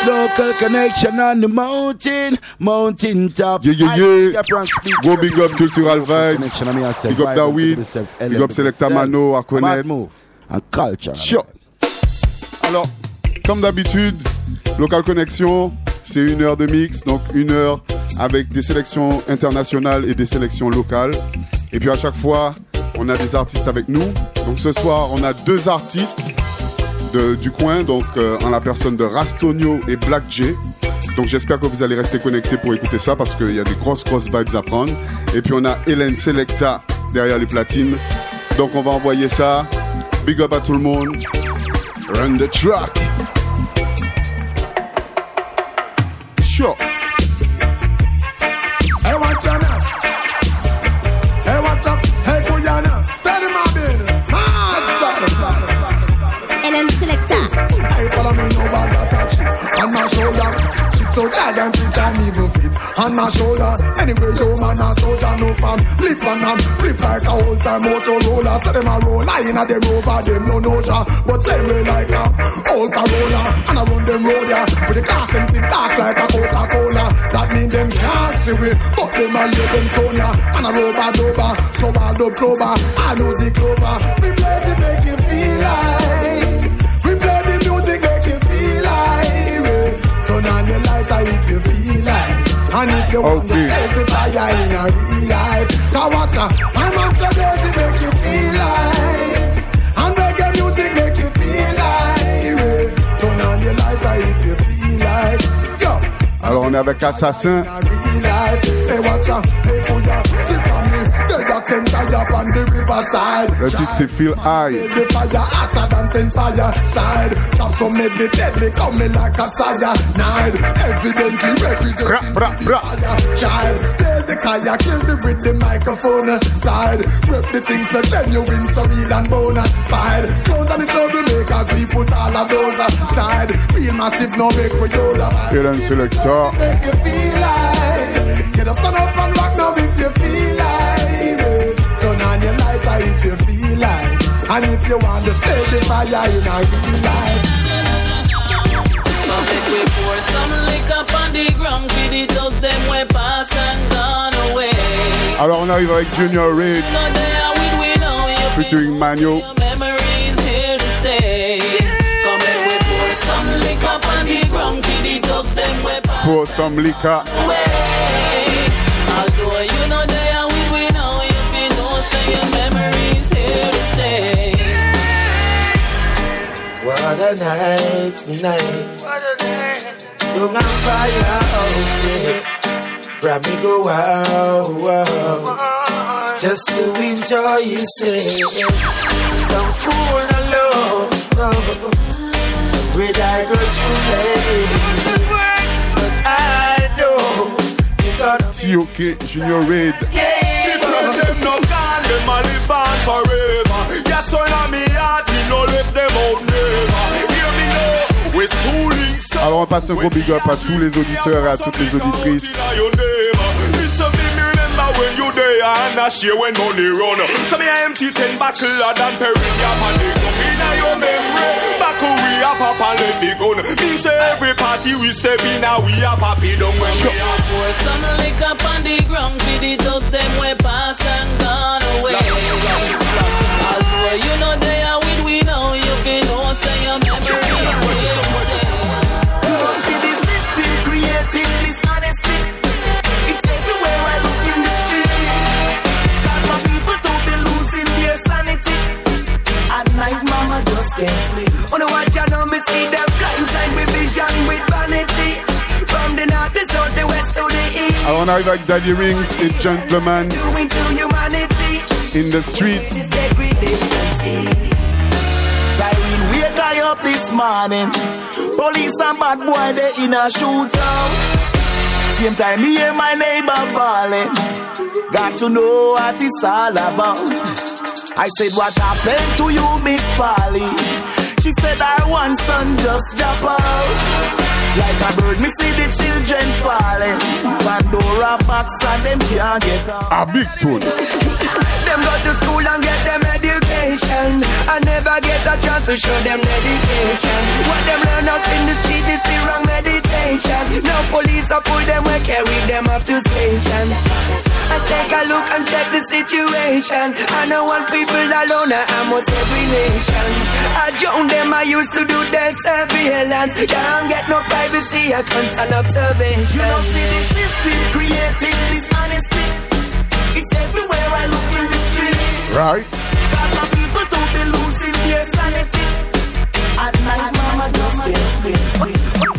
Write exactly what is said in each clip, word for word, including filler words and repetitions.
Local connection on the mountain, mountain top. Yeah, yeah, yeah. Go big up Cultural Vibes. Big up David. Big up Selecta Mano à connaître. En culture. Sure. Alors, comme d'habitude, Local Connection, c'est une heure de mix, donc une heure avec des sélections internationales et des sélections locales. Et puis à chaque fois, on a des artistes avec nous. Donc ce soir, on a deux artistes de, du coin, donc euh, en la personne de Rastonio et Black J. Donc j'espère que vous allez rester connectés pour écouter ça parce qu'il y a des grosses, grosses vibes à prendre. Et puis on a Hélène Selecta derrière les platines. Donc on va envoyer ça. Big up à tout le monde. Run the track. Sure. Hey, watch out now. Hey, watch out. Hey, Guyana. Steady my bin. Mad son. Hélène Selecta. Hey, follow me, no bad that touch it. On my shoulder. So gigantic and evil fit on my shoulder. Anyway, yo man a soldier, no fam. Flip on them, flip like a old time Motorola. So them a roll, I in a them over them no noja. But same way like a old Corolla. And I run them road ya. With the cast them thin dark like a Coca-Cola. That mean them can't see we. But them a hear them Sonia. And a rover dover. So all the clover. I know the clover. We play to make you feel like. We play the music make you feel like. Turn on the lights if you feel like. And if you want to take the fire in a real life. Now watch out. I'm on so busy make you feel like. And reggae music make you feel like. Turn on the lights if you feel like. Yo. Alors on est avec Assassin. Le titre c'est Feel High. Hélène Selecta. Make you feel like. Get up, stand up and rock now if you feel like. Turn on your lights if you feel like. And if you want to stay the fire in a real life. Now make we pour some liquor on the ground. Feed it up them way pass and gone away. Alors on arrive avec Junior Reid featuring Mano. Memories here to stay. Come make we pour some liquor on the ground. Feed it up them way pass. Pour some liquor. Although you know they are with we now, if you know say your memories here to stay. What a night tonight. What a night. Young and firehouse, yeah. Grab me go wow, wow. Just to enjoy you, say. Some fool alone, no. Some red eye girls from play. I know you gotta T O K Junior Reid. Yeah, them no gone, them a live on forever. Yes, so now me heart, me no left them out never. Hear me now, we're sooling. Alors on passe un gros big up à tous les auditeurs et à toutes les auditrices. When you there and I share when money run. So me I empty ten bottle than Perignon and they come in your memory. Back we a pop and let the gun. Means every party we step in and we a pop it down when we a pour some liquor on the ground. Feed it up them way pass and gone away. Although you know they are with we now, you feel no say your memories here to stay. You don't see the system creating this honesty. It's everywhere I look in the street. Cause my people totally losing their sanity. At night mama just can't sleep. Wanna watch you know me see them blindside with vision with vanity. From the north to south, the west to the east. Alors on arrive avec Daddy Rings et Gentleman in the streets. Siren wake I up this morning. Police and bad boy they in a shootout. Same time me hear my neighbor calling. Got to know what it's all about. I said what happened to you Miss Polly? She said our one son just jump out. Like a bird, me see the children falling. Pandora box and them can't get out. A big tune. Them go to school and get them education. I never get a chance to show them dedication. What them learn out in the street is the wrong meditation. pull them, we carry them off to station. I take a look and check the situation. I don't want people alone, I almost every nation. I join them, I used to do their surveillance. Can't get no privacy, I constant observation. You know, see the system creating dishonesty. It's everywhere I look in the street. Right. Cause my people don't be losing their sanity. At night, mama just stay sleep.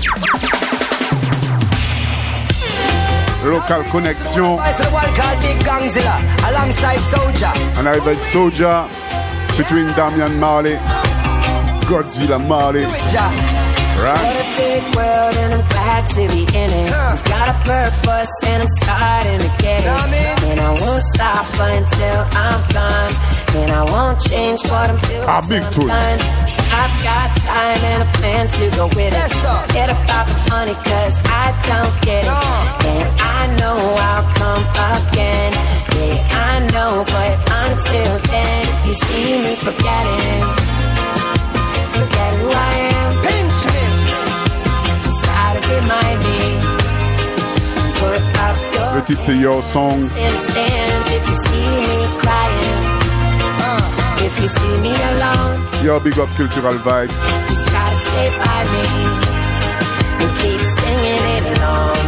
Local connection. Alongside Soldier. On arrive avec Soldier, featuring Damian Marley, Godzilla Marley. Right. What a big world and I'm glad to be in it. I've got a purpose and I'm starting to get it. And I won't stop until I'm gone. And I won't change what I'm doing. Ah, big tune. I've got time and a plan to go with it. Forget about the money cause I don't get it. And I know I'll come again. Yeah, I know, but until then, if you see me forgetting, forget who I am. Pinch me. Just try to remind me. Put up your Le titre c'est Your Song. in the stands if you see me crying. If you see me alone, Yo, big up Cultural Vibes. just try to stay by me and keep singing it along.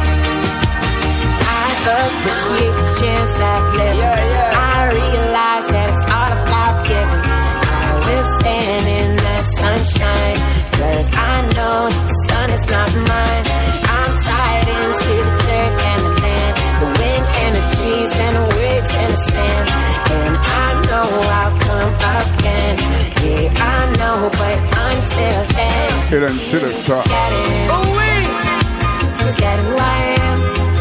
I appreciate the chance I've lived. Yeah, yeah. I realize that it's all about giving. I will stand in the sunshine, cause I know the sun is not mine. I'm tied into the dirt and the land, the wind and the trees and the waves and the sand. And I know I'll come again. Yeah, I know, but until then, Helen Selector. forget it. Forget who I am.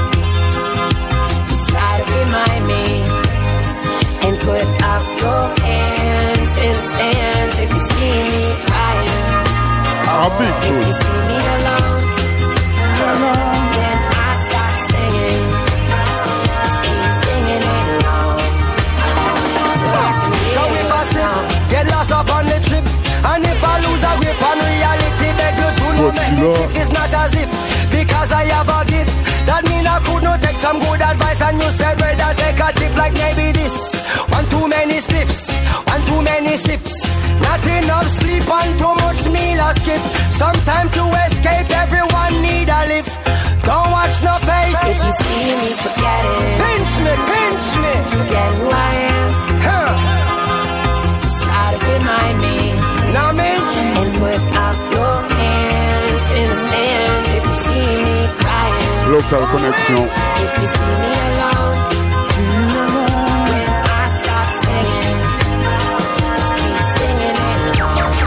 Just try to remind me and put up your hands in the stands if you see me crying. Ah, big If you tune. see me alone, then I start singing. Just keep singing it along. So I can So if I slip, get lost up on the trip, and if I lose a grip on reality, beg you to know make me Godzilla. if it's not as if, because I have a gift. That mean I could not take some good advice, and you said brother take a tip like maybe this. One too many spliffs, one too many sips. Not enough sleep and too much meal I skip. Sometime to escape, everyone need a lift. Don't watch no face. if you see me forget it. Pinch me, pinch me. Forget who I am. Huh. Just try to remind me Now me. and put up your hands in the stands if you see me crying. Local connection. If you see me alone, when I start singing, just keep singing it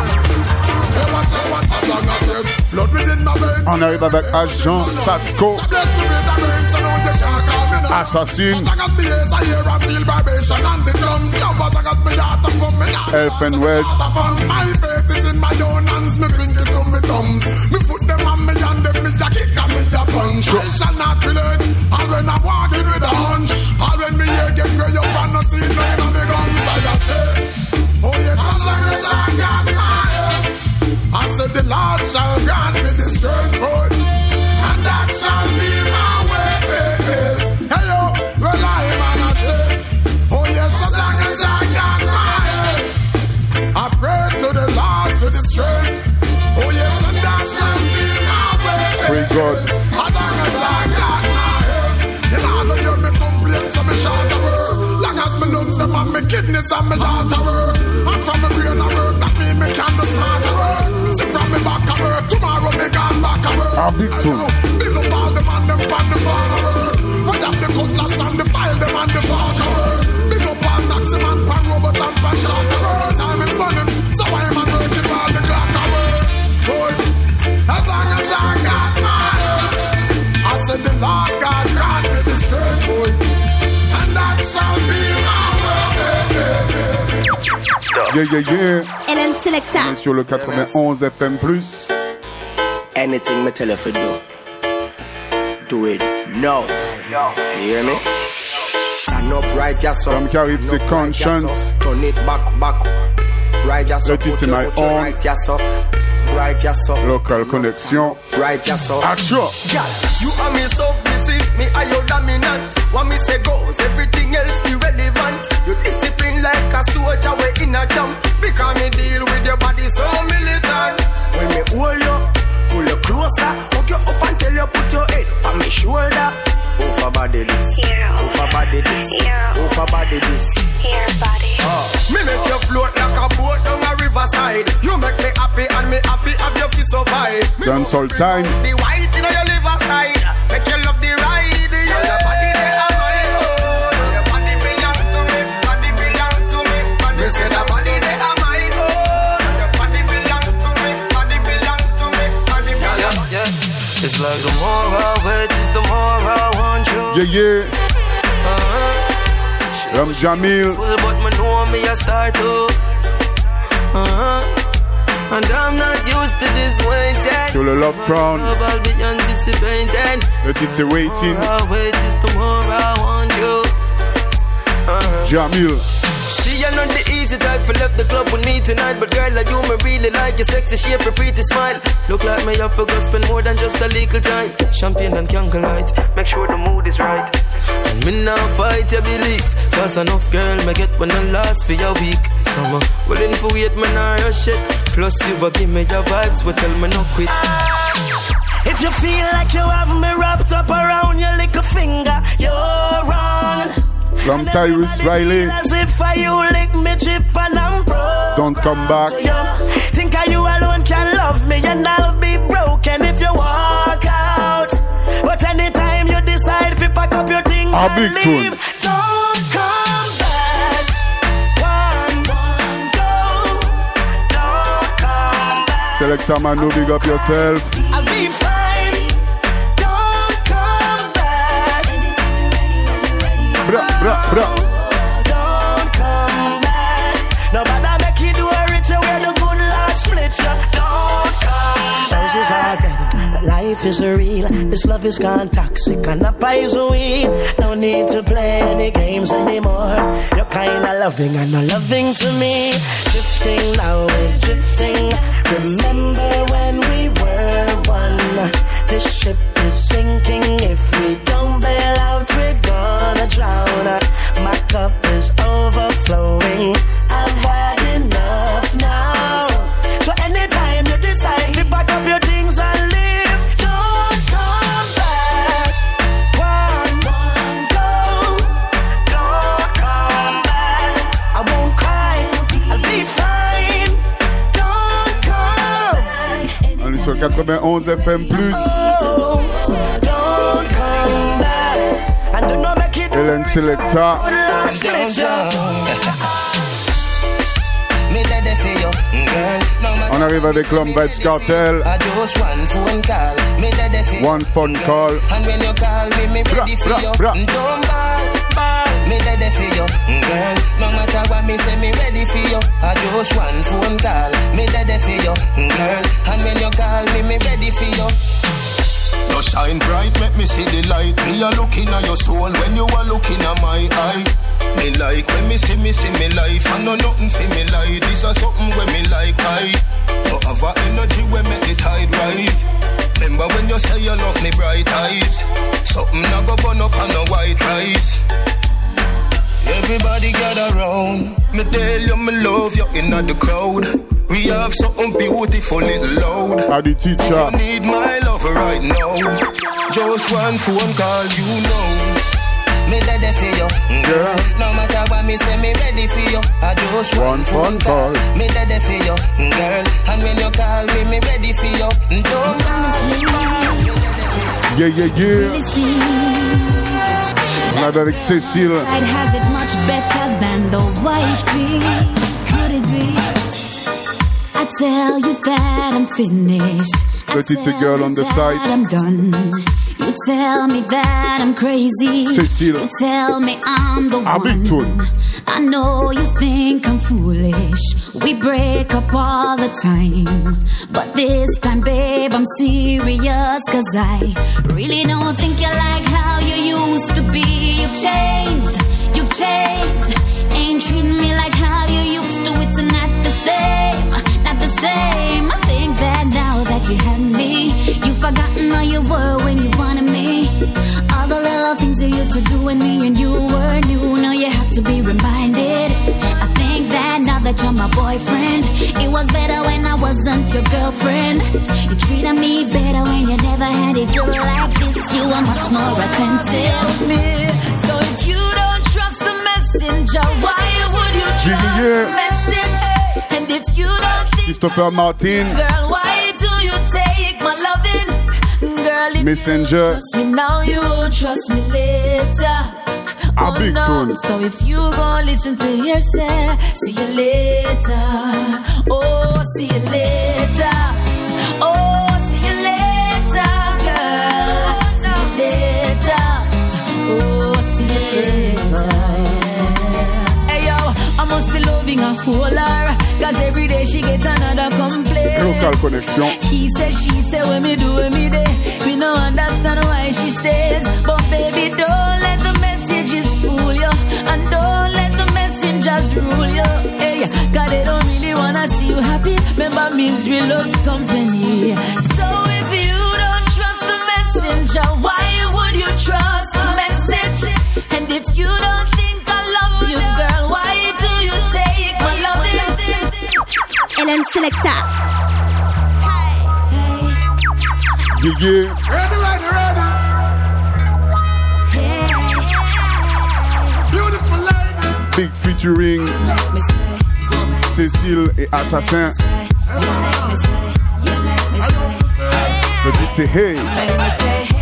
along. Blood within my veins. On arrive avec Agent Sasco, Bless me with the brains, so now you can't call me now. Assassin, As I got me ears, I hear and feel vibration and the drums. Yo, as I got me heart to come, me now. Elf and Wed. My faith is in my own hands, me bring it to me thumbs. Me foot them on me and them, me a kick and me a punch. I shall not relent, all when I'm walking with a hunch. All when me hear them grey up and not see none of the guns. I just say, oh yes, as long as I got my head, I said the Lord shall grant me the strength, boy, and that shall be my way. Hey yo, well I man I say, oh yes, as long as I got my head, I pray to the Lord for the strength. Oh yes, and that shall be my way. Pray God. As long as I got my head, you know I hear me complain, so me shout the word. Long as me lungs them and me kidneys and me heart a work. And from me brain a work, that mean me can be smart a work. See from me back a work, tomorrow me gone back a work. Ah, big tune. Big up all them and them pan the farm a work. We have the cutlass and the file them and the fork a work. Big up all taxi man, pan robot and pan shark a work. Time is running, so I am a working while the clock a work. Boy, as long as I got my head, I said the Lord God grant me the strength, boy, and that shall be my way. Yeah, yeah, yeah. Helen On Selector. est sur le quatre-vingt-onze F M plus. Anything me tell you to do, do it now. You hear me? Stand up right, yes, sir. Comme qui arrive, c'est Stand up right, yes, Conscience. sir. Turn it back, back. Right, yes, sir. Le titre, Put c'est your- My put your Own. right, yes, sir. Right, yes, so. Local connection. Right, yes, so. Action. Girl, you are me submissive, me are your dominant. What me say goes, everything else irrelevant. You discipline like a soldier, we in a camp. Because me deal with your body so militant. When me hold you, pull you closer, hook you up until you put your head on me shoulder. Over body this, over body this, over body this. Here, body. Uh, me make you float like a boat down a riverside. You make me happy and me happy have your fist survive. Dance all time. The white in your liver side, make you love the ride. Yeah. Your body they are mine. Oh, your body belong to me, body belong to me. Body me say the body they are mine. Oh, your body belong to me, body belong to me. Body belong. Yeah, yeah. It's like the more I wait, it's the more I want you. Yeah, yeah. Uh-huh. Ram Jamil. But me know me a start to. Uh-huh. And I'm not used to this waiting. Sur le Love Crown. I'll be anticipating. Le titre c'est Waiting. The more I wait is the more I want you. Uh-huh. Jamil. She ain't not the easy type for left the club with me tonight. But girl, like you, me really like your sexy shape, your pretty smile. Look like me up for go spend more than just a little time. Champagne and candlelight, make sure the mood is right. And me now fight your belief, cause enough girl me get when I last for your week. Summer, willing for wait, man, I rush it. Plus you will give me your vibes, but tell me no quit. If you feel like you have me wrapped up around your little finger, you're wrong. From Tyrus Riley. As if I you lick me chip and I'm broke. Don't come back. So you think I you alone can love me and I'll be broken if you walk out. But anytime you decide to pack up your things A and big leave, tune. don't come back. One, one, go. Don't come back. Selecta Manu, big up yourself. I'll be fine. Don't come back. Bra, bra, bra. Don't come back. No matter make you do a richer where the good Lord split you. Don't come back. Roses are red, but life is real. This love is gone toxic and a poison weed. No need to play any games anymore. You're kinda loving and not loving to me. Drifting now, we're drifting. Remember when we were one? This ship is sinking. If we don't bail out, we're gonna drown. My cup is overflowing. I've had enough now. So anytime you decide to pack up your things and leave, don't come back. One, one, go. Don't come back. I won't cry. I'll be fine. Don't come back. On est sur quatre-vingt-onze F M plus. Oh, don't come back. And do not make it Hélène Selecta. On arrive avec l'homme Vibes Cartel. One phone call. Bra, bra, bra. Me ready for you, girl. No matter what me say, me ready for you. I just one phone call. Me ready for you, girl. And when you call me, me ready for you. You shine bright, make me see the light. Me a looking at your soul when you are looking at my eye. Me like when me see me see me life. I know nothing for me like. This is something when me like I. You have a energy when make the tide rise. Remember when you say you love me bright eyes. Something I go burn up on a white rice. Everybody gather round. Me tell you me love you in the crowd. We have something beautiful little loud. À the teacher. You need my love right now. Just one phone call, you know. Me ready for you, girl. No matter what me say, me ready for you. I just one, one phone call. call. Me ready for you, girl. And when you call me, me ready for you. Don't Yeah, yeah, yeah. On est avec Cécile. Has it much better than the wifey? Could it be? I tell you that I'm finished. Petite girl on the side. I'm done. You tell me that I'm crazy. Cécile. You tell me I'm the A big tune. one. I know you think I'm foolish. We break up all the time. But this time, babe, I'm serious. Cause I really don't think you like how you used to be. You've changed, you've changed. Ain't treating me like how you used to. It's not the same, not the same. I think that that you had me. You've forgotten how you were when you wanted me. All the little things you used to do when me and you were new. Now you have to be reminded. I think that now that you're my boyfriend, it was better when I wasn't your girlfriend. You treated me better when you never had it good like this. You were much more attentive. Me. So if you don't trust the messenger, why would you trust the message? And if you don't think Christopher Martin, girl, why do you take my loving? Girl, if Messenger. you trust me now, you won't trust me later. A Oh big no, tune. so if you gon' listen to hearsay, see you later. Oh, see you later. Oh, see you later, girl. See you later. Oh, see you later. Hey yo, I must be loving a whole her, cause every day she get another complaint. Local connection. He said, she said, when me do, when me day. We don't understand why she stays. But baby, don't let the messages fool you. And don't let the messengers rule you. Hey, cause they don't really wanna see you happy. Remember, misery loves company. So if you don't trust the messenger, why would you trust the message? And if you don't think I love you, girl, why do you take my loving? Ellen Selector. Gigi. Ready, ready, ready. Beautiful lady. Big featuring Cécile et Assassin. Le titre c'est Hey.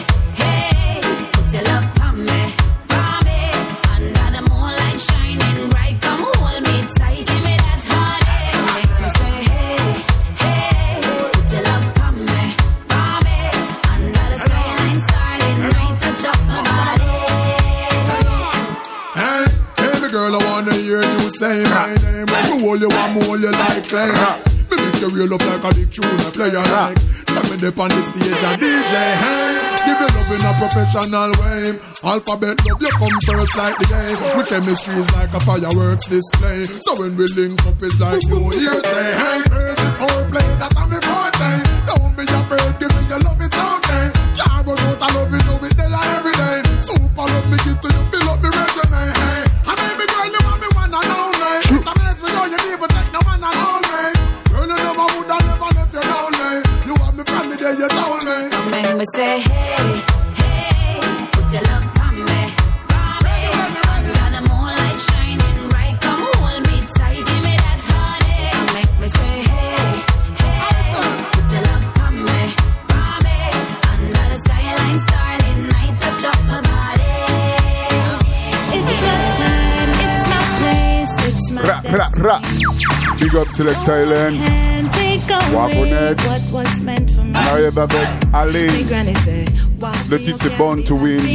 Say my name, when you hold you one more you like claim. Me make you reel up like a big tune, a player like. Send me up on the stage and D J, hey. Give you love in a professional way. Alphabet love, you come first like the game. With chemistry is like a fireworks display. So when we link up it's like New Year's Day, hey. Crazy foreplay, that's how me forte. Don't be afraid, give me your love, it's okay. Can't run out, I love you, know it day and every day. Super love me, give to you, fill up me resume, hey. And baby girl, you want me one and only. You need to take no one and only. Girl, you never would have never left you lonely. You want me from me there, you told me. Come make me say hey, hey, put your love on me, on me. Under the moonlight shining bright, come hold me tight, give me that honey. Come make me say hey, hey, put your love on me, on me. Under the skyline, starlit night, touch up my body. It's my time, it's my place, it's my Ra, ra, ra. Big up Selector Hélène. Waponet. Arrive avec Ali. Le titre c'est Born to Win.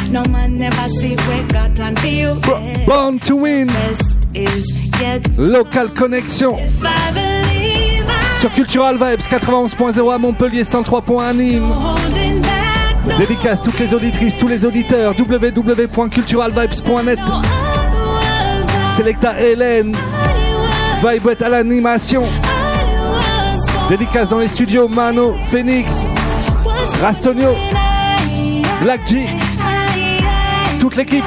Born to Win. Local Connection. Sur Cultural Vibes quatre-vingt-onze point zéro à Montpellier, cent trois point un à Nîmes. Dédicace toutes les auditrices, tous les auditeurs. w w w point cultural vibes point net. Selecta Hélène. Vibette à l'animation. Dédicace dans les studios Mano, Phoenix, Rastonio, Black G, toute l'équipe.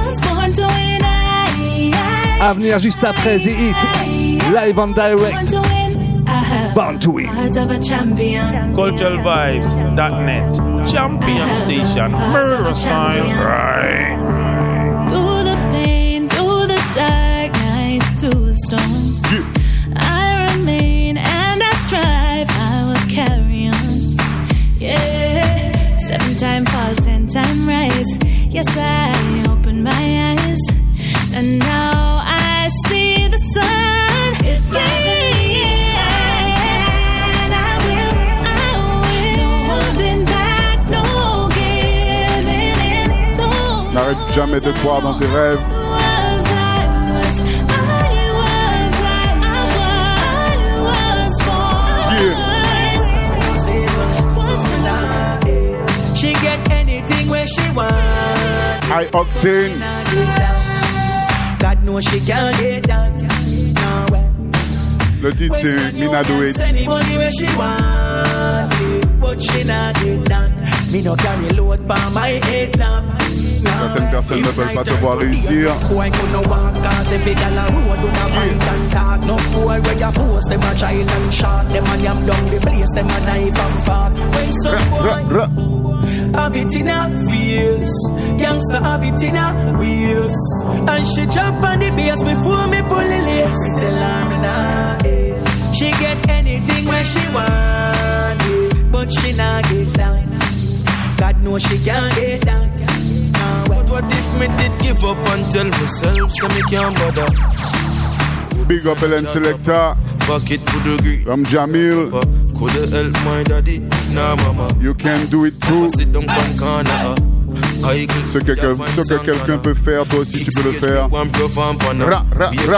À venir juste après The Hit, live on direct. Born to Win. cultural vibes dot net. Champion station. Murder style. Right. Through the pain, through the dark night, through the storm. I remain and I strive, I will carry on. Yeah, seven time fall, ten time rise. Yes, I open my eyes and now I see the sun. If I can, I will, I will. No holding back, no giving in, no. N'arrête jamais de croire dans tes rêves. She get anything where she want. High octane. God knows she can't get that. No way. Le titre c'est Mina Do It. Certaines personnes ne peuvent pas te voir réussir. Have it in her wheels, youngster have it in her wheels. And she jump on the bass before me pull the lace. Tell her nah, eh. She get anything when she want it, but she not get down. God knows she can't get down. Nah, but what if me did give up and tell myself so me can't bother? Big up L N Selector. Bucket could agree. From Jamil. Could help my daddy? Nah, mama. You can do it too. Sit down one corner. Ce que, quel, ce que quelqu'un peut faire, toi aussi tu peux le faire. Ra, ra, ra.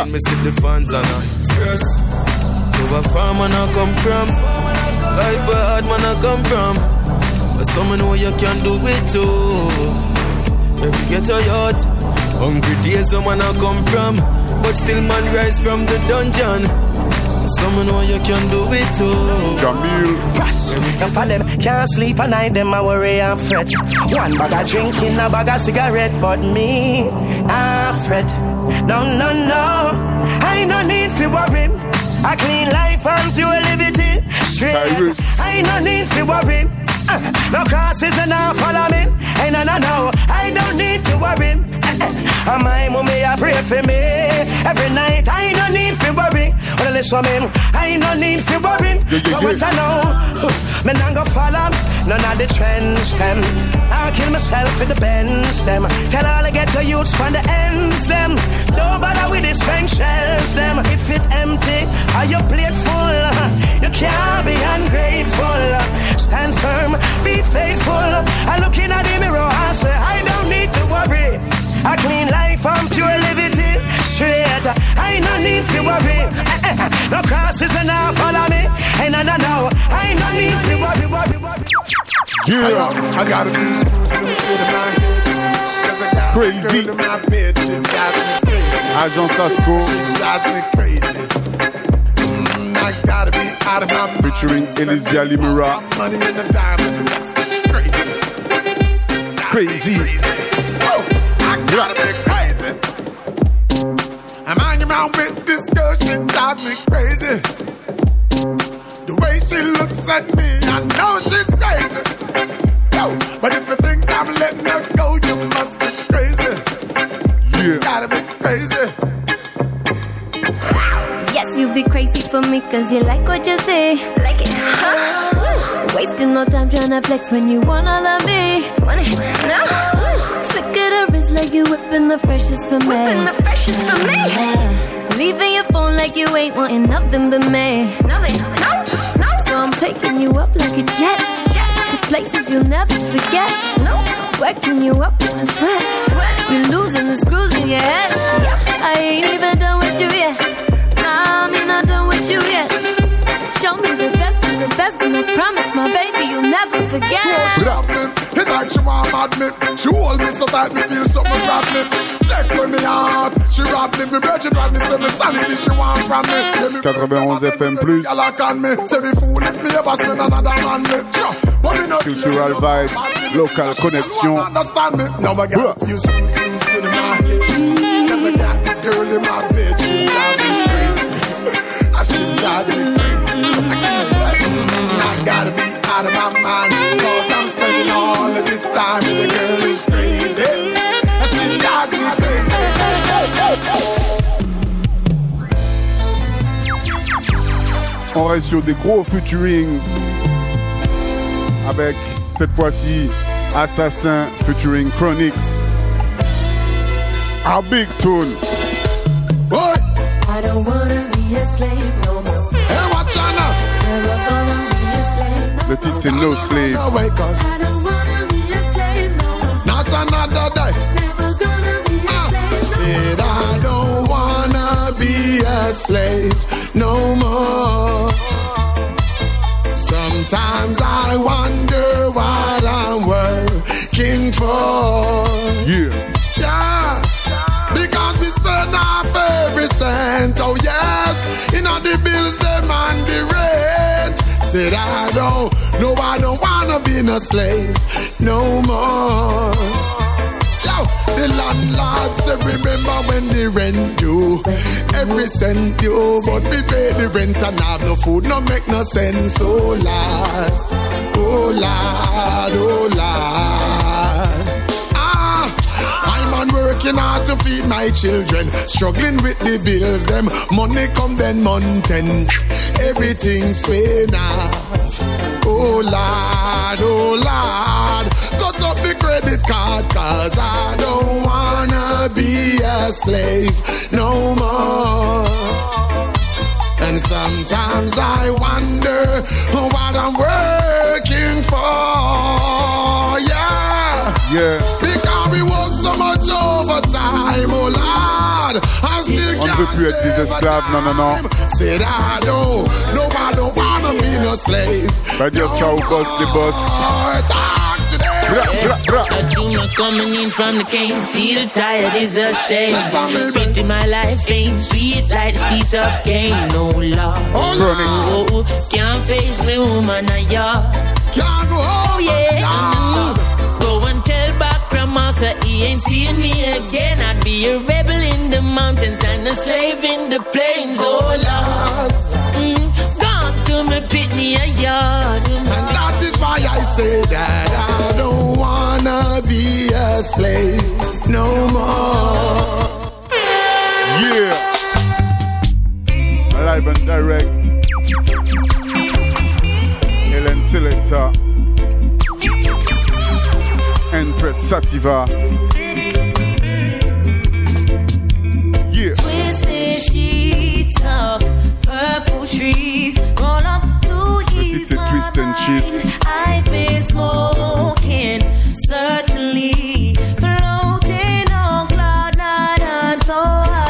Over farm man I come from, life where hard man I come from. But some know you can do it too. Every get a yacht, hungry days some man I come from, but still man rise from the dungeon. Some know you can do it too. Jamil. Crash. If I them can't sleep at night, them I worry and fret. One bag of drinking, a bag of cigarette, but me, I fret. No, no, no, I no need to worry. A clean life and pure liberty. Straight. I no need to worry. Uh, no crosses and no follow me. Hey, no, no, no. I don't need to worry. Uh, uh, my mommy, I pray for me. Every night, I don't need to worry. Well, listen, me, I don't need to worry. But once I know, uh, me not go follow none of the trends, them. I'll kill myself with the bends, them. Tell all I get to youths from the ends, them. Don't bother with the spent shells, them. If it empty, are you plate full? You can't be ungrateful. Stand firm, be faithful. I look in at the mirror and say, I don't need to worry. A clean life and pure liberty. Straight, I no need to worry. No crosses and now follow me. Hey, no, no, no. I no need to worry, worry, worry. Yeah. I got a few screws in the shit in my head. Cause I got crazy. a girl in my bed. She drives me crazy. Agent Sasco. She drives me crazy. Mm, I gotta be out of my mind. Featuring Elysia Limura. Money in the diamond, that's just crazy. Crazy. Oh, I gotta be crazy. I'm hanging around with this girl, she drives me crazy. The way she looks at me, I know she's crazy. Yo, but if you think I'm letting her go, you must be crazy. Yeah. You gotta be crazy. Yes, you be crazy for me, cause you like what you say. Like it, huh? Wasting no time trying to flex when you wanna love me. Want it? No? Flick of the wrist like you whipping the freshest for me. Whipping the freshest for me. Yeah. Leaving your phone like you ain't wanting nothing but me. Nothing, no, no. So I'm taking you up like a jet, jet. To places you'll never forget. No. Working you up in a sweat. Sweat. You're losing the screws in your head. Yeah. I ain't even done with you yet. Nah, I'm not done with you yet. Show me the best of the best, and I promise, my baby, you'll never forget. She love me, it's like she want mad me. She hold me so tight, me feel something grab me. Take away me heart, she rob me. Me virgin rod me, say me sanity she want from me. ninety-one F M plus. Say me fool if me ever spend another man me. Cultural vibes, local connection. Understand me? Now I got a few screws loose in my head. Cause I got this girl in my bed, she drives me crazy. She drives me crazy. I gotta be out of my mind, cause I'm spending all of this time with a girl who's crazy. And she drives me crazy. On reste sur des gros featuring avec cette fois-ci Assassin featuring Chronix. A big tune. Boy. I don't wanna be a slave no more. Hey, watch out now. Never gonna be a slave no more. Le titre c'est No Slave. No way, cause I don't wanna be a slave no more. Not another day. Never gonna be a ah. slave no Said I don't wanna be a slave no more. Sometimes I wonder what I'm working for. Yeah. Yeah. Because we spend our every cent, oh yes, in all the bills Said I don't, no, I don't wanna be no slave no more. Yo, the landlord said remember when the rent due, every cent due, but we pay the rent and have no food, no make no sense. Oh Lord, oh Lord, oh Lord. I'm on working hard to feed my children, struggling with the bills, them money come then month end, everything's paying off. Oh Lord, oh Lord, cut up the credit card, cause I don't wanna be a slave no more. And sometimes I wonder what I'm working for, yeah. Yeah. Because we work so much overtime, oh Lord, I still On ne veut plus être des esclaves, non, non, non. said I don't, no, I don't wanna be no slave. Va dire ciao, boss, les boss. Bra, bra, bra. A tumor coming in from the cane, feel tired is a shame. Fate in my life ain't sweet like a piece of cane, no love. Oh, can't face me, woman, a yard. Oh yeah, no, no, no. Go and tell back grandma so he ain't seeing me again. I'd be a rebel in the mountains and a slave in the plains. Oh Lord, mm, gone to me, pit me a yard. And that is why I say that I don't wanna be a slave no more. Yeah. Live and direct. Helen Selector. Empress Sativa. Yeah. Twisted sheets of purple trees roll up to ease my twist and shit. I've been smoking, certainly floating on cloud nine. I'm so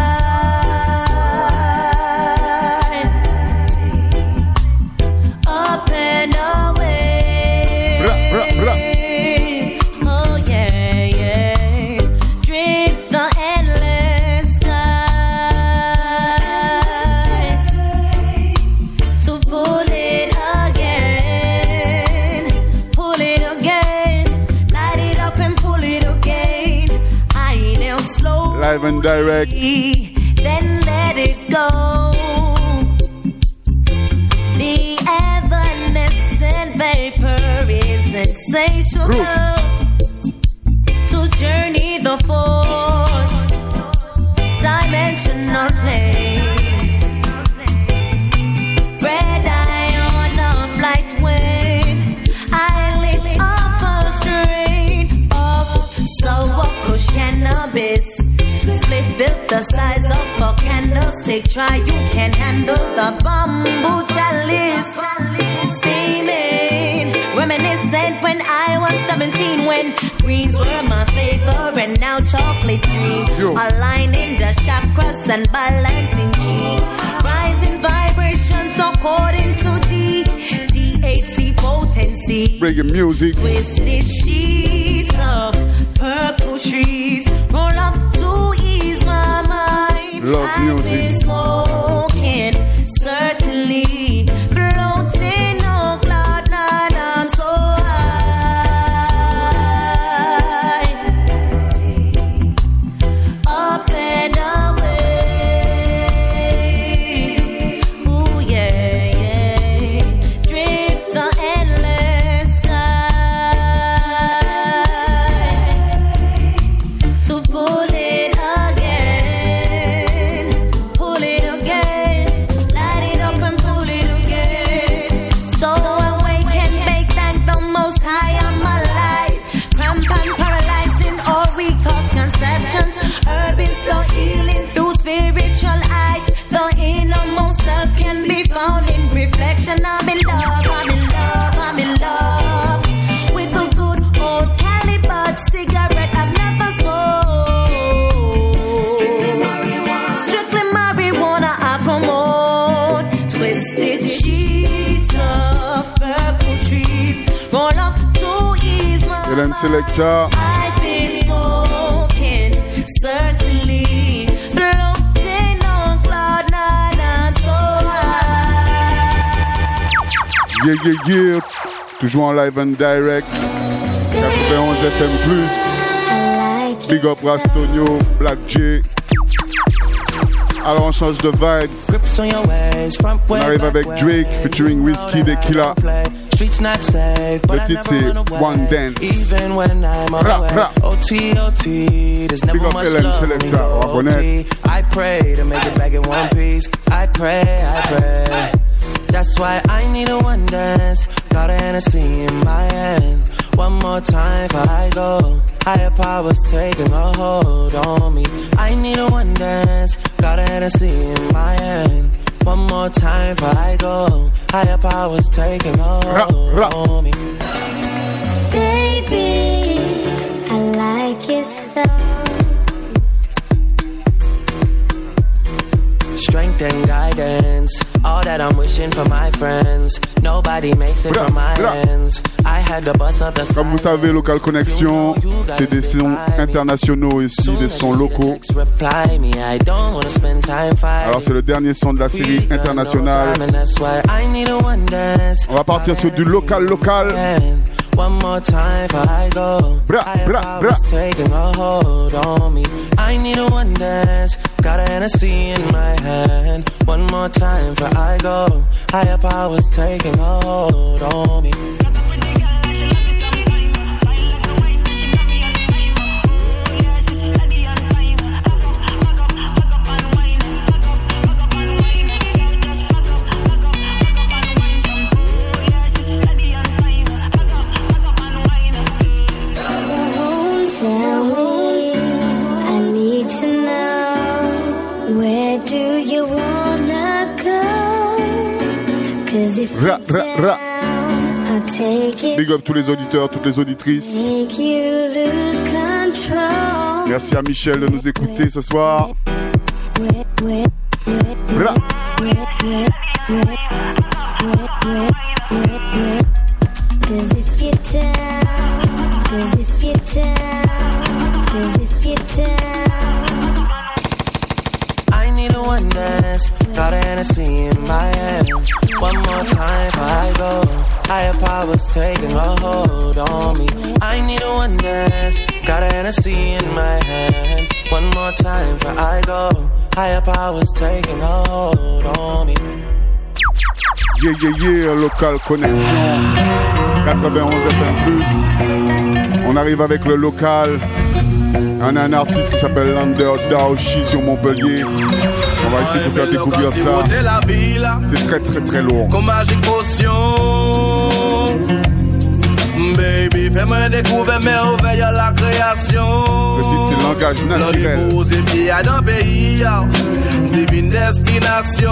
high, up and away. Bra, bra, bra. Live and direct. Then let it go. The evanescent vapor is sensational. To journey the fourth dimensional plane. Red eye on a flight when I lit up a strain of Sawakush cannabis. Split built the size of a candlestick. Try, you can handle the bamboo chalice. Steaming, reminiscent when I was seventeen, when greens were my favorite and now chocolate dream. Aligning the chakras and balancing chi. Rising vibrations according to the T H C potency. Reggae music. Twisted sheets of purple trees roll up to ease my mind. Love I've music. been smoking, certainly floating on cloud nine. I'm so high, up and away. Ooh yeah, yeah. Drift the endless sky to pull it again, pull it again, light it up and pull it again. So awake and make thank the Most High on my life. Cramp and paralyzing all weak thoughts, conceptions. Herb is the healing through spiritual eyes. The innermost self can be found in reflection. I'm in love, I'm in love, I'm in love with the good old Calicut cigarette I've never smoked. Strictly marijuana, strictly marijuana I promote. Twisted sheets of purple trees roll up to ease my Helen Selector. I've been smoking, certainly floating on cloud nine. I'm so high, Yeah, yeah, yeah. Toujours en live and direct. quatre-vingt-onze F M plus. Big up Rastonio, Black J. Alors on change de vibes. On arrive avec Drake featuring Whiskey Tequila. Le titre c'est One Dance. Ra, ra. Big up L M Selecta, on va connaître. I pray to make it back in one piece. I pray, I pray. That's why I need a one dance. Got a Hennessy in my hand. One more time before I go. Higher powers taking a hold on me. I need a one dance. Got a Hennessy in my hand. One more time before I go. Higher powers taking a hold on me. Baby, I like your style. Strength and guidance, all that I'm wishing for my friends. Nobody makes it from my hands. I had to bust up the. Comme vous savez, Local Connection, c'est des sons internationaux ici, des sons locaux. Alors c'est le dernier son de la série internationale. On va partir sur du local local. One more time before I go. Bra, bra, bra. Taking a hold on me. I need a one dance. Got a Hennessy in my hand. One more time before I go. Higher powers taking a hold on me. Ra, ra, ra. Big up tous les auditeurs, toutes les auditrices. Merci à Michel de nous écouter ce soir. Ra. I need a one dance. Got a Hennessy in my hand. One more time before I go. Higher powers taking a hold on me. I need a one dance. Got a Hennessy in my hand. One more time before I go. Higher powers taking a hold on me. Yeah, yeah, yeah, Local Connection. quatre-vingt-onze F M plus. On arrive avec le local. On a un artiste qui s'appelle Lander Daoshi sur Montpellier. On va essayer de vous faire découvrir ça. C'est très très très lourd. Comme magique potion. Baby, fais-moi découvrir merveille à la création. Le titre c'est Langage Naturel. L'on pose pied à d'un pays, divine destination.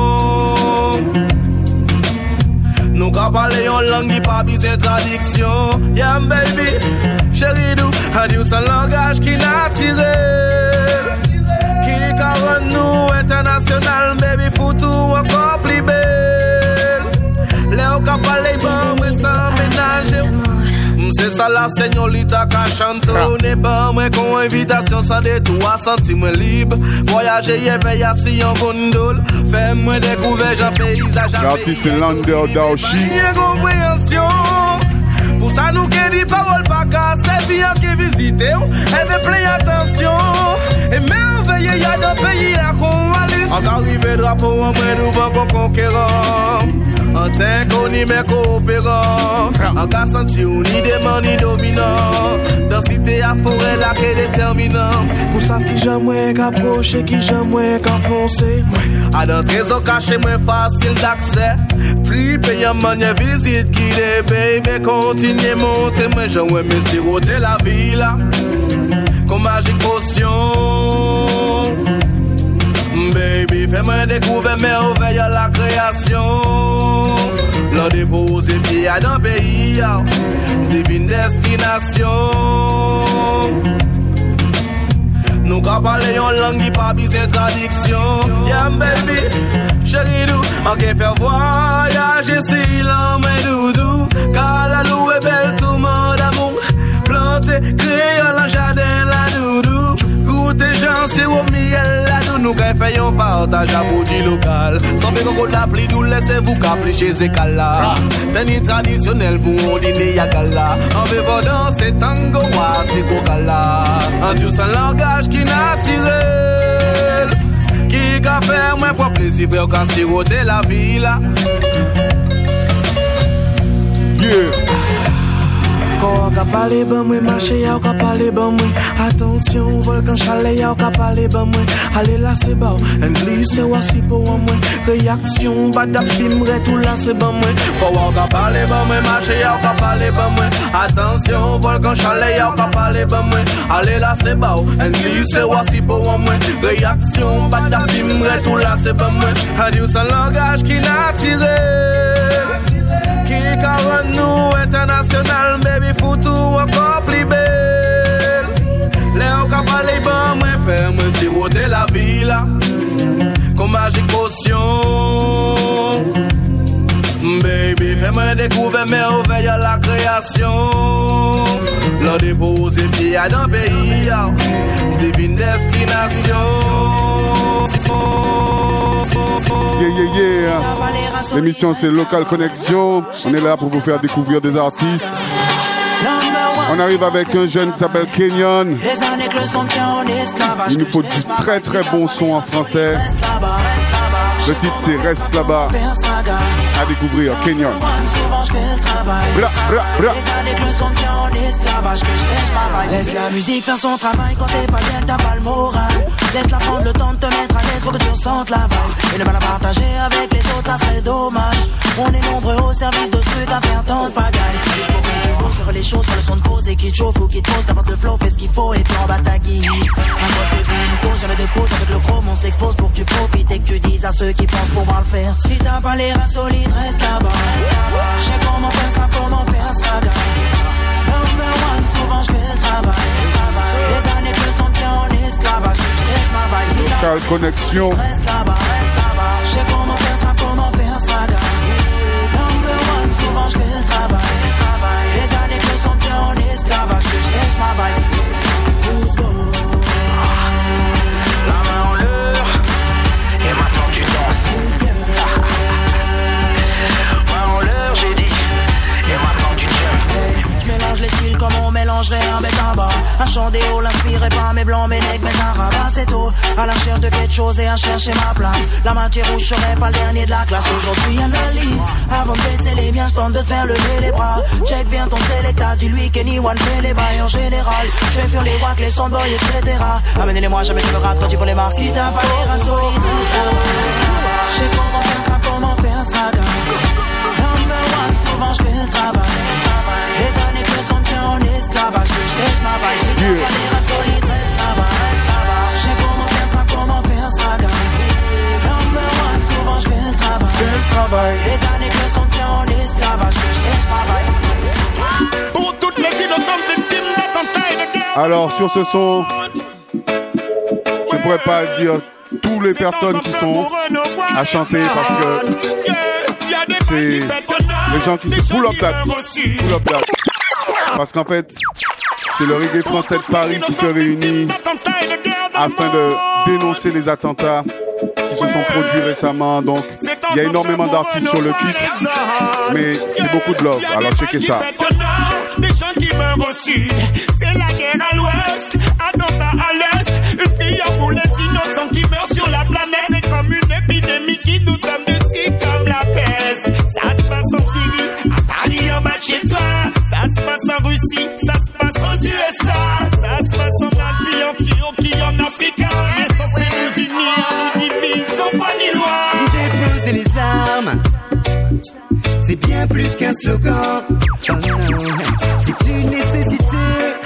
Nous qu'à parler en langue qui pas besoin de traduction. Yeah baby, chérie nous, a dit c'est un langage qui naturel. Qui carre nous international, baby foutu encore plus belle. Léo qu'à parler bon, mais sans ménager. C'est ça la señorita qui chante. On est pas moi qu'on invitation sans détour, senti-moi libre. Voyager et veiller assis en gondole. Fais-moi découvrir un paysage. L'artiste c'est Lander Daoshi. Compréhension. Pour ça nous qui dit parole pas casse, bien qui visite, elle veut plein attention. Et merveille y a dans pays la convalise. En arrivé drapeau en main nous va conquérant. En tant qu'on y met coopérant. En cas senti on y demande ni dominant. Dans cité à forêt là qui est déterminant. Pour ça qui j'aimerais qu'approcher, qui j'aimerais qu'enfoncer. À dans trésor caché moins facile d'accès. Tripe y'a manière visite qui est baby. Continuez monter moi j'aimerais me siroter la ville. Comme magique potion. Baby, fais-moi découvrir merveille à la création. L'on dépose pied à d'un pays, divine destination. Nous qu'à parler en langue qui pas besoin de traduction. Yeah baby, chérie nous, on peut faire voyager si l'homme est doudou. Car la loup est belle, tout le monde amour. Planter, créer un jardin la doudou. Goûter gens, c'est au miel la doudou. Nous qu'à fait un partage à bougie local. Sans faire qu'on l'appli, nous laissez-vous capler chez Zekala. Tennis traditionnel pour on dîner à gala. On veut pas danser tango, c'est Kokala. Un dieu sans langage qui n'a tiré. Qui qu'a fait moins pour plaisir, frère, qu'a siroté la ville. Yeah. Quand on a parlé, ben moi, marché, on a parlé, ben moi. Attention, volcan chalet, on a parlé, ben moi. Allez là, c'est bon. Un glisse, voici pour moi. Réaction, badap, film, tout là, c'est ben moi. Quand on a parlé, ben moi, marché, on a parlé, ben moi. Attention, volcan chalet, on a parlé, ben moi. Allez là, c'est bon. Un glisse, voici pour moi. Réaction, badap, film, tout là, c'est ben moi. Adieu, sans langage qui n'a tiré. Qui carre nous international, baby, foutu encore plus belle. Léo Capalé, bon, moi, ferme, siroter la ville. Comme magique potion. Baby, fais-moi découvrir merveille à la création. L'on dépose pied à dans le pays, divine destination. Yeah, yeah, yeah. L'émission c'est Local Connection. On est là pour vous faire découvrir des artistes. On arrive avec un jeune qui s'appelle Kenyon. Il nous faut du très très bon son en français. Le titre c'est Reste là-bas. À découvrir Kenyon. Bra, bra, bra. Laisse la musique faire son travail. Quand t'es pas bien, t'as pas le moral. Laisse-la prendre le temps de te mettre à l'aise pour que tu ressentes la vibe. Et ne pas la partager avec les autres, ça serait dommage. On est nombreux au service de ce truc à faire tant de pagaille. Juste pour que tu oses faire les choses, faire le son de cause et qui te chauffe ou qui te pose. T'apportes le flow, fais ce qu'il faut et puis on bat ta guise. Un mode de vie, une cause, jamais de pause. Avec le chrome, on s'expose pour que tu profites et que tu dises à ceux qui pensent pouvoir le faire. Si t'as pas les reins solides, reste là-bas. Je sais comment faire ça, comment faire ça, guys. Number one, souvent je fais le travail. Des années que le son tient en esclavage. Je ma vibe. Si t'as Local Connexion. reste là-bas. Je sais comment faire ça, comment faire ça, guys. Number one, souvent je fais le travail. Des années que le son tient en esclavage. Je ma vibe. La main en l'air, et maintenant tu danses. Main en l'air, j'ai dit, et maintenant tu jumps. Je mélange les styles comme on mélangerait un bec en bas. Un chant des hauts, l'inspiré par mes blancs, mes nègres, mes arabes. C'est tout, à la recherche de quelque chose et à chercher ma place. La matière rouge serait pas le dernier de la classe. Aujourd'hui analyse, avant de baisser les miens, je tente de te faire lever les bras. Check bien ton sélecta, dis-lui qu'Any One fait les bails en général. Je fais fuir les wacks, les soundboys, et cetera. Amenez-les-moi, jamais je me rate quand il faut les marques. Si t'as pas les reins solides, je sais comment faire ça, comment faire ça, number one, souvent je fais le travail. Les années que le son tient en esclavage. Je tèche ma vibe. Si t'as pas les reins solides, reste là-bas. Je sais comment faire ça, comment faire ça, number one, souvent je fais le travail. Les années que le son tient en esclavage. Je tèche ma vibe. Pour toutes les innocentes victimes d'attentats et de guerre. Alors sur ce son, je ne pourrais pas dire toutes les personnes qui sont à chanter parce que c'est les gens qui se pull up that, pull up that. Parce qu'en fait, c'est le reggae français de Paris qui se réunit afin de dénoncer les attentats qui se sont produits récemment. Donc, il y a énormément d'artistes sur le kit, mais c'est beaucoup de love. Alors, checkez ça. Les gens qui meurent au sud, c'est la guerre à l'ouest, attentat à l'est, une prière pour les innocents qui meurent sur la planète, et comme une épidémie qui nous tombe dessus comme la peste. Ça se passe en Syrie, à Paris en bas de chez toi, ça se passe en Russie, ça se passe aux U S A, ça se passe en Asie, en Turquie, en Afrique, c'est censé nous unir, nous divise, sans foi ni loi. Déposer les armes, c'est bien plus qu'un slogan. Oh non, c'est une nécessité.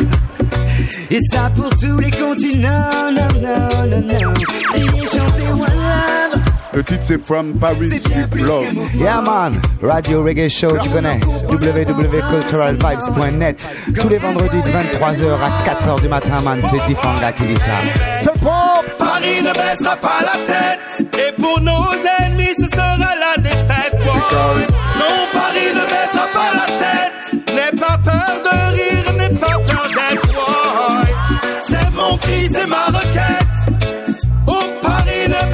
Et ça pour tous les continents. Non, non, non, non. Crier, chanter One Love. Le titre c'est From Paris with Love. Yeah man, Radio Reggae Show, tu connais, w w w point cultural vibes point net. Tous les vendredis de vingt-trois heures à quatre heures du matin, man, c'est Diffanga qui dit ça. Stop up! Paris ne baissera pas la tête, et pour nos ennemis ce sera la défaite. Wow. Non, Paris ne baissera pas la tête, n'aie pas peur de rire, n'aie pas peur d'être. C'est mon cri, c'est ma requête. Oh, Paris ne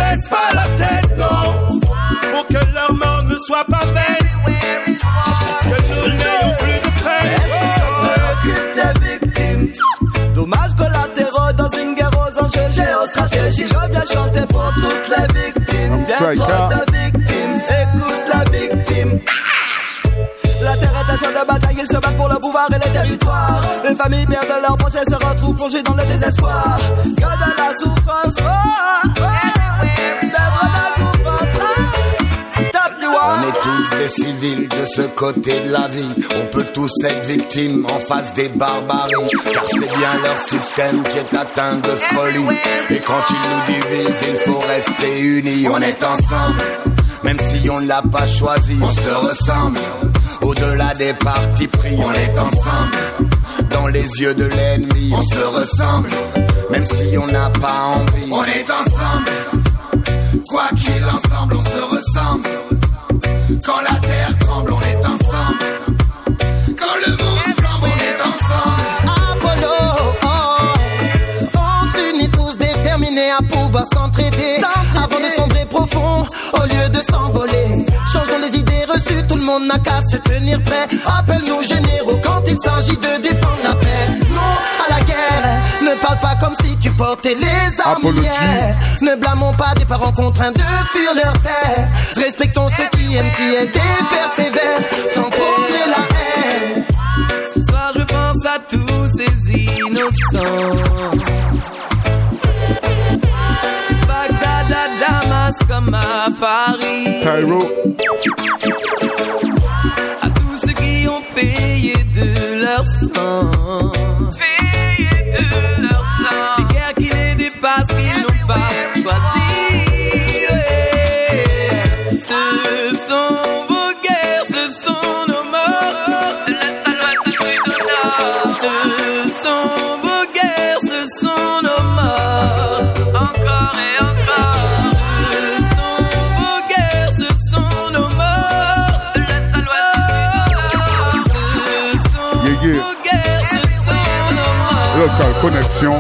Taika. Faute de victime, écoute la victime. La terre est un champ de bataille, ils se battent pour le pouvoir et les territoires. Les familles perdent leur procès, se retrouvent plongées dans le désespoir. Que de la souffrance, oh, oh, perdre la souffrance, oh. Stop the war. On est tous des civils de ce côté de la vie. On peut tous être victimes en face des barbaries. Car c'est bien leur système qui est atteint de folie. Et quand ils nous divisent, il faut rester unis. On est ensemble, même si on ne l'a pas choisi. On se ressemble. Au-delà des partis pris, on est ensemble. Dans les yeux de l'ennemi, on se ressemble. Même si on n'a pas envie, on est ensemble. Quoi qu'il ensemble, on se ressemble. Quand la terre tremble, on est ensemble. Quand le monde flambe, on est ensemble. Apollo, oh, on s'unit tous déterminés à pouvoir s'entraider. Avant de sombrer profond, au lieu de s'envoler. Changeons les idées reçues, tout le monde n'a qu'à se tenir prêt. Appelle-nous généraux quand il s'agit de défendre la paix. Non à la guerre, ne parle pas comme si tu portais les armes hier. Ne blâmons pas des parents contraints de fuir leur terre. Respectons ceux qui aiment, qui aident et persévèrent, sans prôner la haine. Ce soir je pense à tous ces innocents. Bagdad à Damas comme à Paris. Cairo. À tous ceux qui ont payé de leur sang. Payé de leur sang. Des guerres qui les dépassent, qu'ils n'ont pas choisi. Ouais. Ce sont vos guerres, ce sont nos morts. De l'est à l'ouest, du sud au nord. Ce sont vos guerres, ce sont nos morts. Encore et encore. Ce sont vos guerres, ce sont nos morts. De l'est à l'ouest, du sud au nord. Ce sont Yeah, yeah. vos guerres, ce sont nos morts. Local Connexion.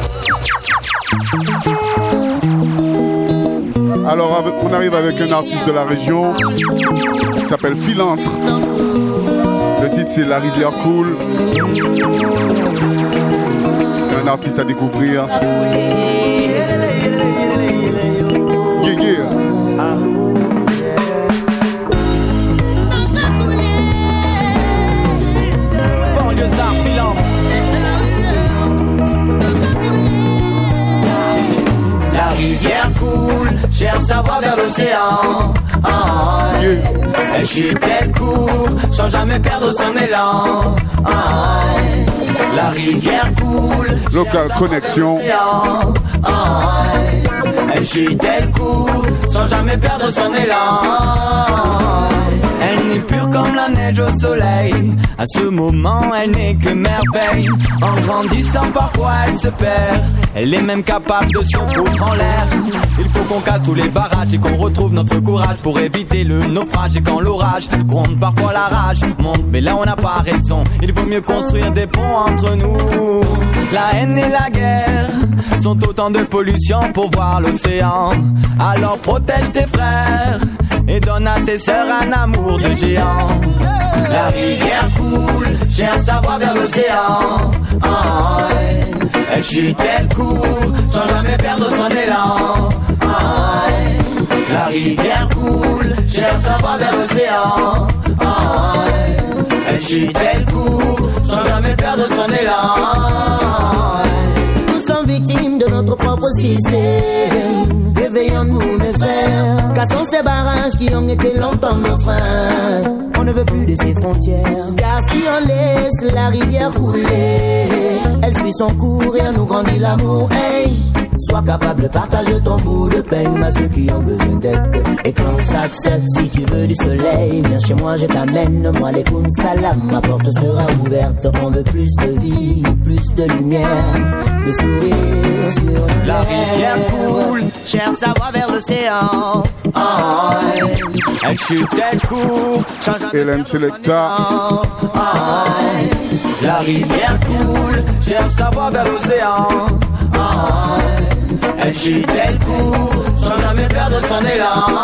Alors avec- on arrive avec un artiste de la région qui s'appelle Philantre. Le titre c'est La Rivière Coule. C'est un artiste à découvrir. Yeah, yeah. Banlieusard Philantre. La rivière coule, cherche sa voie vers l'océan. Ah, elle chute, elle court, sans jamais perdre son élan. Ah, la rivière coule, Local Connexion. ah, elle chute, elle court, sans jamais perdre son élan. Elle n'est pure comme la neige au soleil. À ce moment, elle n'est que merveille. En grandissant, parfois, elle se perd. Elle est même capable de se foutre en l'air. Il faut qu'on casse tous les barrages et qu'on retrouve notre courage pour éviter le naufrage. Et quand l'orage gronde, parfois la rage monte. Mais là, on n'a pas raison. Il vaut mieux construire des ponts entre nous. La haine et la guerre sont autant de pollution pour voir l'océan. Alors protège tes frères et donne à tes sœurs un amour de géant. La rivière coule, cherche sa voie vers l'océan. Ah, elle chute, elle court, sans jamais perdre son élan. Ah, la rivière coule, cherche sa voie vers l'océan. Ah, elle chute, elle court, sans jamais perdre son élan. Nous sommes victimes de notre propre système. Réveillons-nous mes frères, cassons ces barrages qui ont été longtemps nos frères. On ne veut plus de ces frontières, car si on laisse la rivière couler, elle suit son cours et elle nous grandit l'amour. Hey, sois capable de partager ton bout de pain à ceux qui ont besoin d'aide. Et quand ça s'accepte, si tu veux du soleil, viens chez moi, je t'amène. Moi les koun salam, ma porte sera ouverte. On veut plus de vie, plus de lumière, de sourire sur la rivière coule, cherche sa voie vers l'océan. Ah, elle chute, elle court, change jamais Hélène Selecta. Ah, la rivière coule, cherche sa voie vers l'océan. Ah, elle chute, elle court, sans jamais perdre son élan.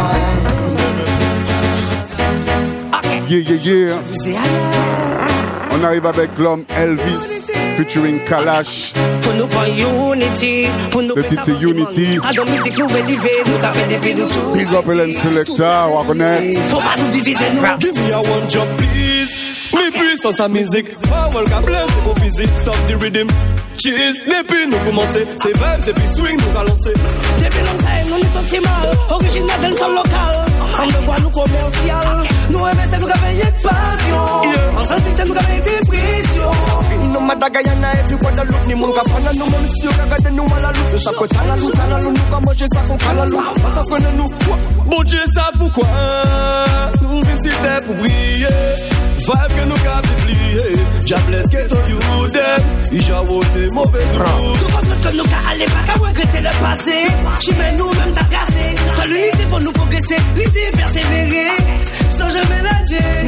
Yeah, yeah, yeah. Je vous ai à l'air. On arrive avec l'homme Elvis featuring Kalash. Pour nous prendre Unity, pour nous le titre c'est Unity. À la musique nous élever, nous t'as fait des vidéos tout. Big up Hélène Selecta, on va connaître. Faut pas nous diviser nous. Give me a one job please. Me puissance à musique. Power ka bless au physique. Stop the rhythm. Cheese, depuis nous commencer. C'est vibes et puis swing nous va lancer. Depuis longtemps nous nous sommes mal. Original dans le sol local. On me voit nous commercial. Nous aimons c'est nous qui avons une passion. En sortie c'est nous qui avons une dépression. Nous madagayana et puis quoi de l'autre. Ni mon ka prendre nous même si on regarde nous à la loupe. Ça peut à la loupe, à la loupe. Nous comme manger ça qu'on fait la loupe. Ça connaît nous. Bon Dieu ça pourquoi. Nous visiter pour briller. Vibe que nous cap déplier. Jah bless get on you them. Il j'ai voté mauvais tout. Tout votre que nous ca aller pas qu'à regretter le passé. J'mets nous même t'as tracé. Quand l'unité faut nous progresser, l'unité persévérer. Sans jamais lâcher.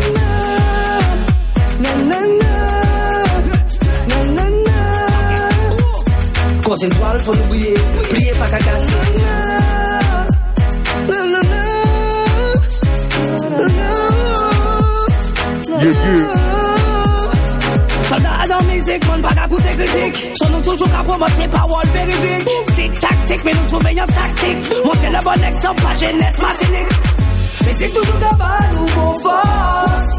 Nanana, nanana, nanana. Quand c'est toile faut nous briller, briller pas qu'à casser. Nanana, nanana. Yeah, yeah. Soldat dans musique, mon bagarre pour tes critiques. Sont nous toujours qu'à promouvoir paroles véridiques. Tic tactique, mais nous trouvons une tactique. Montrer le bon exemple, la jeunesse matinique. Mais c'est toujours qu'à bas nous bon force.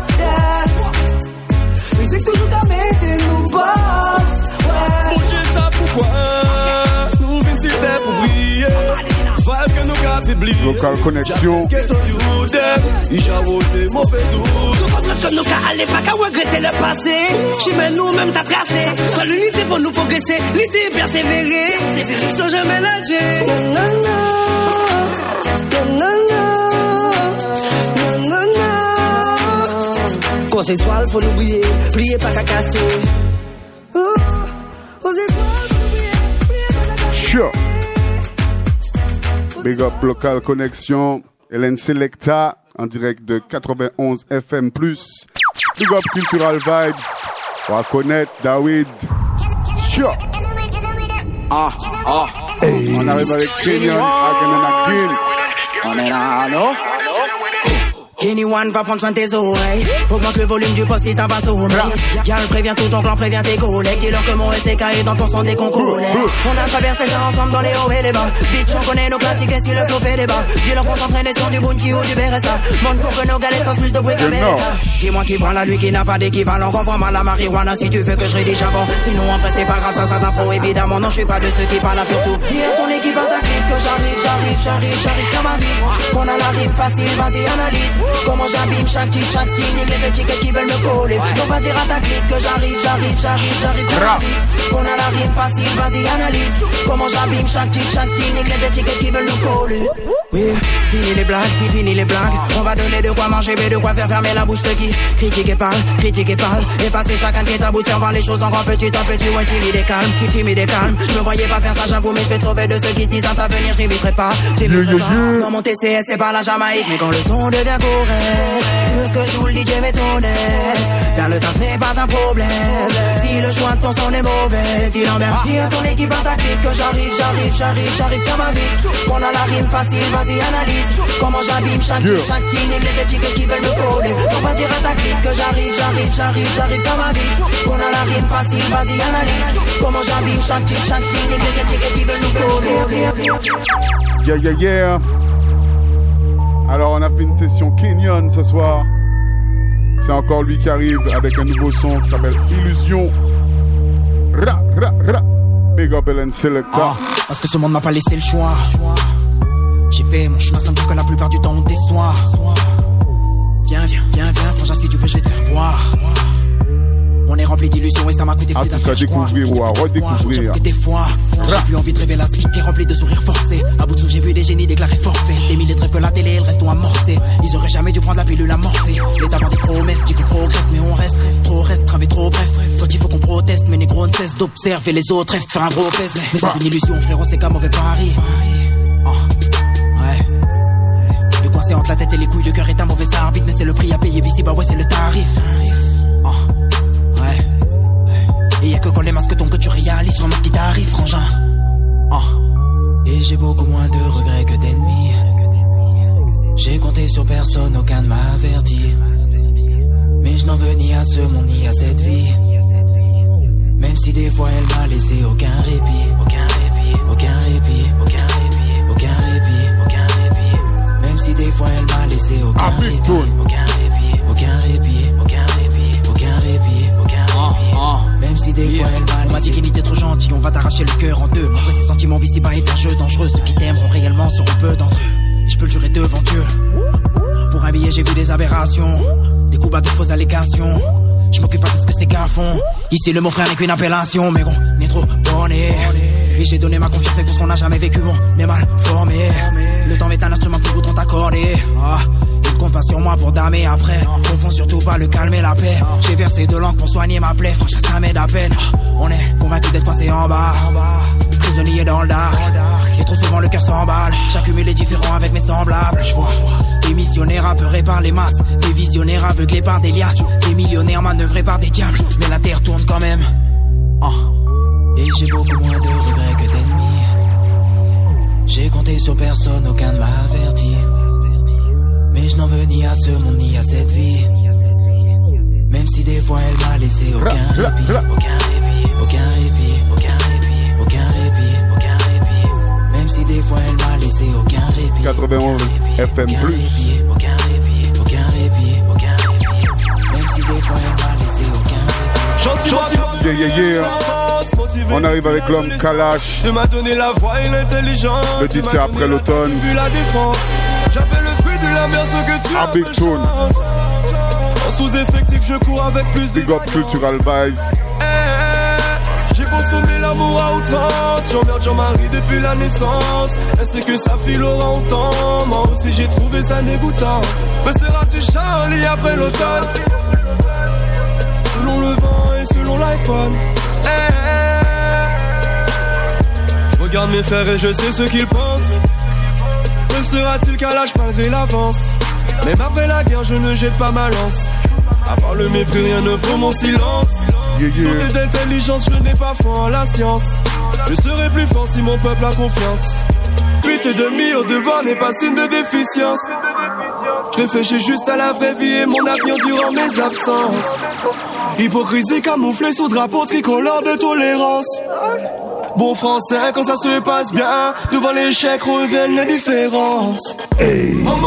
Mais c'est toujours qu'à mettre nous boss. Bon Dieu, ça pourquoi nous venons si t'es pour briller. Vibe que nous cap publier. Local connexion. Il j'ai voté mauvais tout. Tout contre que nous qu'à aller pas qu'à regretter le passé. J'mets nous même t'as tracé. Quand l'unité faut nous progresser, l'unité persévérer. Sans jamais lâcher. Nanana, nanana, nanana. Quand c'est étoiles faut nous briller, briller pas qu'à casser. Oh, aux étoiles faut nous briller, briller pas qu'à casser. Sure. Big up Local Connexion, Hélène Selecta, en direct de quatre-vingt-onze F M plus. Big up Cultural Vibes, on va connaître David. Sure. Ah, ah. Hey. On arrive avec Kenyon, again and again. On est là, non? Kenny One va prendre soin de tes oreilles. Augmente le volume du poste si t'as pas sommeil. Y'a le prévient tout ton clan, prévient tes collègues. Dis-leur que mon S C K est dans ton son dès qu'on connaît. On a traversé ça ensemble dans les hauts et les bas. Bitch, on connaît nos classiques et si le flow fait débat. Dis-leur qu'on s'entraîne sur du Bounty ou du Beretta. Montre pour que nos galettes fassent plus de bruit que Beretta. Dis-moi qui prend la lui qui n'a pas d'équivalent. Conforme à la marijuana si tu veux que je rédige avant. Sinon en vrai c'est pas grave, ça ça pro évidemment. Non, je suis pas de ceux qui parlent à surtout. Dis à ton équipe à ta clique que j'arrive, j'arrive, j'arrive, j'arrive, ça va vite. Qu'on a la rime facile, vas-y analyse. Comment j'abîme chaque titre, chaque style, les étiquettes qui veulent me coller. On va dire à ta clique que j'arrive, j'arrive, j'arrive, j'arrive, ça va vite. Qu'on a la rime facile, vas-y analyse. Comment j'abîme chaque titre, chaque style, les étiquettes qui veulent nous coller. Oui, fini les blagues, fini les blagues. On va donner de quoi manger, mais de quoi faire fermer la bouche ceux qui critique et parle, critique et parle. Effacer chacun qui est abouti, on voit les choses encore petit à petit. Ouais, timide et calme, tu timide et calme. Je me voyais pas faire ça, j'avoue, mais je vais te sauver de ceux qui disent à ta venir, je t'imiterai pas, t'imiterai pas. Dans mon T C S, c'est pas la Jamaïque, mais quand le son devient correct, tout ce que je joue le D J m'étonne. Faire le taf n'est pas un problème. Si le choix de ton son est mauvais, dis l'emmerde. Dis à ton équipe à ta clique que j'arrive, j'arrive, j'arrive, j'arrive, ça va vite. Qu'on a la rime facile, vas-y analyse. Comment j'abîme chaque titre, chaque style, les étiquettes qui veulent me coller. On va dire à ta clique que j'arrive, j'arrive, j'arrive, j'arrive, ça va vite. Qu'on a la rime facile, vas-y analyse. Comment j'abîme chaque titre, chaque style, les étiquettes qui veulent nous coller. Yeah, yeah, yeah. Alors on a fait une session Kenyon ce soir. C'est encore lui qui arrive avec un nouveau son qui s'appelle Illusion. Ra, ra, ra. Big up Hélène Selecta. Ah, parce que ce monde m'a pas laissé le choix. J'ai fait mon chemin sans doute que la plupart du temps on déçoit. Viens, viens, viens, viens, frangin, si tu veux je vais te faire voir. On est rempli d'illusions et ça m'a coûté plus d'un à découvrir ou à redécouvrir. Que des fois, j'ai plus envie de rêver la cible qui est remplie de sourires forcés. À bout de souffle, j'ai vu des génies déclarer forfait. Des milliers de rêves que la télé, elles restent amorcés. Ils auraient jamais dû prendre la pilule à morphée. L'état vend des promesses, dit qu'on progresse, mais on reste, reste trop, reste, travaille trop, bref. Quand il faut qu'on proteste, mais négro ne cesse d'observer les autres, rêve, faire un gros pèse. Mais c'est une illusion, frérot, c'est qu'un mauvais pari. Oh. Ouais. Le coin c'est entre la tête et les couilles, le cœur est un mauvais arbitre, mais c'est le prix à payer, ici, bah ouais, c'est le tarif. Oh. Et y'a que quand les masques tombent que tu réalises vraiment ce qui t'arrive, frangin. Oh. Et j'ai beaucoup moins de regrets que d'ennemis. J'ai compté sur personne, aucun ne m'a averti. Mais je n'en veux ni à ce monde ni à cette vie. Même si des fois elle m'a laissé aucun répit. Aucun répit, aucun répit, aucun répit, aucun répit, aucun répit. Même si des fois elle m'a laissé aucun répit. Aucun répit, aucun répit, aucun répit, aucun répit, aucun répit. Même si des fois elle m'a laissé. On m'a dit qu'il était trop gentil, on va t'arracher le cœur en deux. Montrer ses sentiments ici-bas est un jeu dangereux. Ceux qui t'aimeront réellement seront peu d'entre eux. Je peux le jurer devant Dieu. Pour un billet j'ai vu des aberrations, des coups bas de fausses allégations. Je m'occupe pas de ce que ces gars font. Ici le mot frère n'est qu'une appellation. Mais bon, n'est trop borné. Et j'ai donné ma confiance mais pour ce qu'on n'a jamais vécu on est mal formé. Le temps est un instrument qu'ils voudront t'accorder. Ah, ils comptent pas sur moi pour damer après. Confond surtout pas le calme et la paix. J'ai versé de l'encre pour soigner ma plaie. Franchement ça m'aide à peine. On est convaincu d'être passé en bas. Prisonnier dans le dark. Et trop souvent le cœur s'emballe. J'accumule les différents avec mes semblables. Je vois des missionnaires apeurés par les masses, des visionnaires aveuglés par des liasses, des millionnaires manœuvrés par des diables. Mais la terre tourne quand même. Oh. Et j'ai beaucoup moins de regrets que d'ennemis. J'ai compté sur personne, aucun ne m'a averti. Mais je n'en veux ni à ce monde ni à cette vie. Même si des fois elle m'a laissé aucun répit. Aucun répit, aucun répit, aucun répit, aucun répit, aucun répit. Même si des fois elle m'a laissé aucun répit. quatre-vingt-onze F M plus. Aucun répit, aucun répit, aucun répit. Même si des fois elle m'a laissé aucun répit. Yeah, yeah, yeah. On arrive avec l'homme Kalash. Tu m'as donné la voix et l'intelligence. Le titre c'est après l'automne. Vu la défense. J'appelle le fruit de la mer ce que tu as. A big tune. En sous-effectif je cours avec plus de Big up Cultural Vibes. J'ai consommé l'amour à outrance. J'emmerde Jean-Marie depuis la naissance. Elle sait que sa fille l'aura autant. Moi aussi j'ai trouvé ça dégoûtant. Me seras-tu Charlie après l'automne? Selon le vent et selon l'iPhone. Je regarde mes frères et je sais ce qu'ils pensent. Me sera-t-il qu'à l'âge malgré l'avance? Même après la guerre je ne jette pas ma lance. À part le mépris rien ne vaut mon silence. Yeah, yeah. Doté d'intelligence, je n'ai pas foi en la science. Je serai plus fort si mon peuple a confiance. huit et demi au devoir n'est pas signe de déficience. Je réfléchis juste à la vraie vie et mon avenir durant mes absences. Hypocrisie camouflée sous drapeau tricolore de tolérance. Bon français quand ça se passe bien. Devant l'échec reviennent les différences. Hey. Oh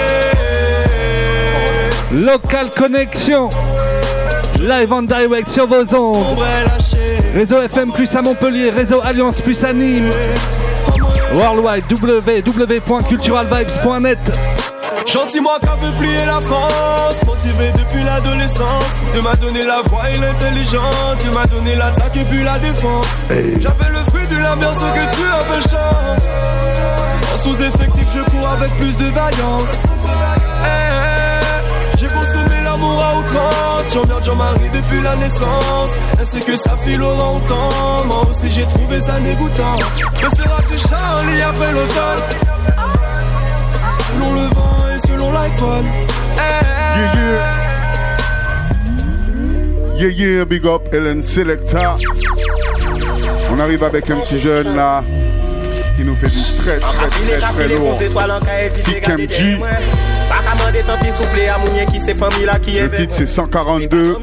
ouais. Local Connexion. Live en direct sur vos ondes. Réseau F M plus à Montpellier, Réseau Alliance plus à Nîmes. Worldwide, w w w point cultural vibes point net. Gentil-moi qu'un peu plier la France. Motivé depuis l'adolescence. Dieu m'a donné la voix et l'intelligence. Dieu m'a donné l'attaque et puis la défense. Hey. J'appelle le fruit de l'ambiance que tu as peu chance. En sous-effectif je cours avec plus de vaillance. Hey, j'ai consommé l'amour à outrance. J'emmerde Jean-Marie depuis la naissance. Elle sait que sa fille l'aura autant. Moi aussi j'ai trouvé ça dégoûtant. Me seras-tu Charlie après l'automne? Selon le vent et selon l'iPhone. Hey, yeah, yeah. Yeah, yeah, big up Helen Selecta. On arrive avec un petit jeune là qui nous fait du très très très très lourd. T K M G. Le titre c'est cent quarante-deux.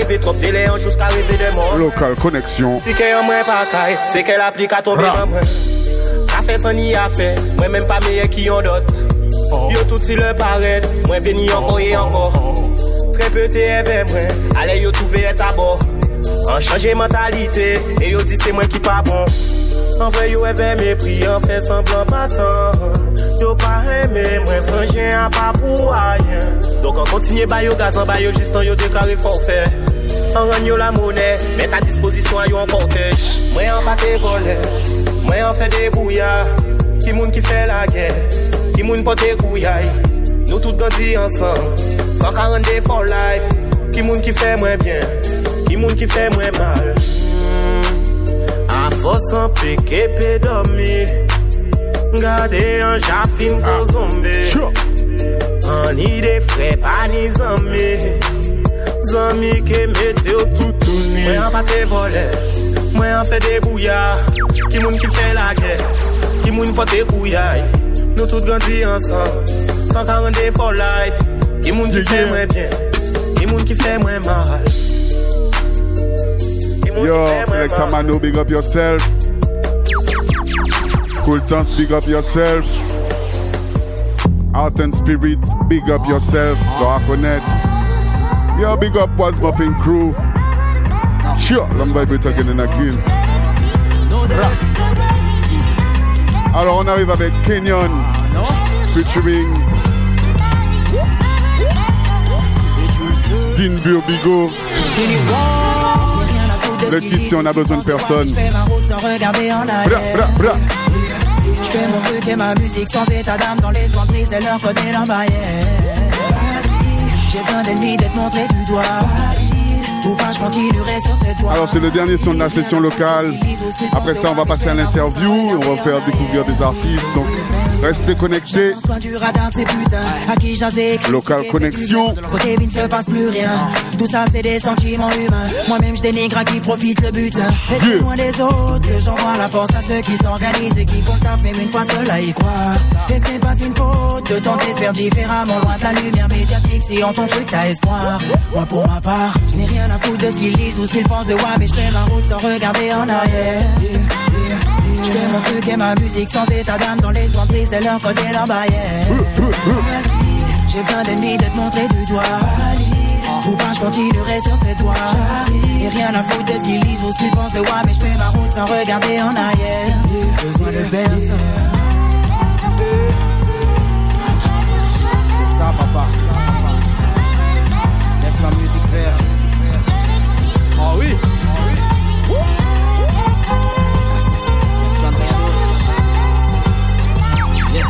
Local Connexion. C'est qu'elle applique à tomber dans moi. Ça fait son y a fait. Moi même pas meilleur qui en d'autres. Yo tout si le paraît. Moi venu encore et encore. Très peu t'es avec moi. Allez yo trouver être à bord. En changer mentalité. Et yo dit c'est moi qui pas bon. En vrai yo avec mépris. En fait semblant battant. Yo pas aimé. Moi frangin a pas pour rien. Donc on continue ba yo gaz en ba yo juste en yo déclaré forfait. En rend yo la monnaie. Mettre à disposition yo en cortège. Moi en pas tes volets. Moi en fait des bouillards. Qui moun qui fait la guerre. Qui moun pote couillaille. Nous tous grandis ensemble. cent quarante-deux for life. Qui moun qui fait moins bien. Qui moun qui fait moins mal. A force en péché pédomie. Gardez un jafim pour zombie. En idée frais pas ni zami. Zami qui mette au tout tout ni. Moi en pas te voler. Moi en fait des bouillards. Qui moun qui fait la guerre. Qui moun pote couillaille. Nous tous grandis ensemble. cent quarante-deux for life. Qui moun qui fait moins bien. Les moun qui fait moins mal. Yo, Selecta Mano, big up yourself. Cool Tons, big up yourself. Art and Spirit, big up yourself. Doit reconnaître. Yo, big up Was Muffin Crew. Sure, l'homme va être talking in a kill. Alors on arrive avec Kenyon featuring Dean Burbigo. Le titre c'est On a besoin de personne. Bra, bra, bra. Je fais mon truc et ma musique sans état d'âme dans les entreprises et leur côté leur barrière. J'ai besoin d'ennemis d'être montré du doigt. Ou pas je continuerai sur cette voie. Alors c'est le dernier son de la session locale. Après ça on va passer à l'interview. On va faire découvrir des artistes. Donc restez connectés. Local Connexion. De leur côté il ne se passe plus rien. Tout ça c'est des sentiments humains. Moi-même je dénigre à qui profite le butin. Restez loin des autres. Que j'envoie la force à ceux qui s'organisent et qui font le taf. Même une fois seul à y croire. Et ce n'est pas une faute de tenter de faire différemment. Loin de la lumière médiatique. Si en ton truc t'as espoir. Moi pour ma part je n'ai rien à foutre de ce qu'ils disent ou ce qu'ils pensent de moi. Mais je fais ma route sans regarder en arrière. Yeah, yeah, yeah. Je fais mon truc et ma musique sans état d'âme. Dans les entreprises c'est leur côté leur barrière. J'ai besoin d'ennemis d'être montré du doigt. Ou pas je continuerai sur cette voie. Et rien à foutre de ce qu'ils disent ou ce qu'ils pensent de moi. Mais je fais ma route sans regarder en arrière. Besoin de personne. C'est ça papa. Laisse la musique faire. Ah oui. Yes.